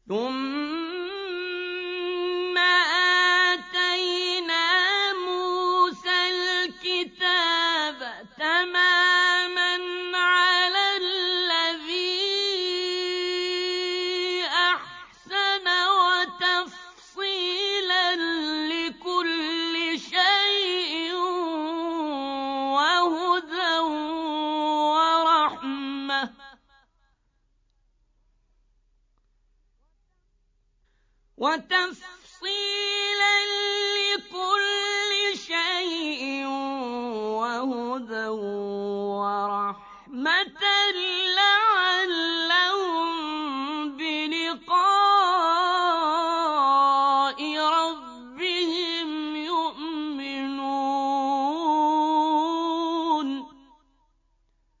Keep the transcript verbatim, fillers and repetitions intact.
ثُمَّ آتَيْنَا مُوسَى الْكِتَابَ تَمَامًا عَلَى الَّذِي أَحْسَنَ وَتَفْصِيلًا لِّكُلِّ شَيْءٍ وَهُدًى وَرَحْمَةً وتفصيلا لكل شيء وهدى ورحمة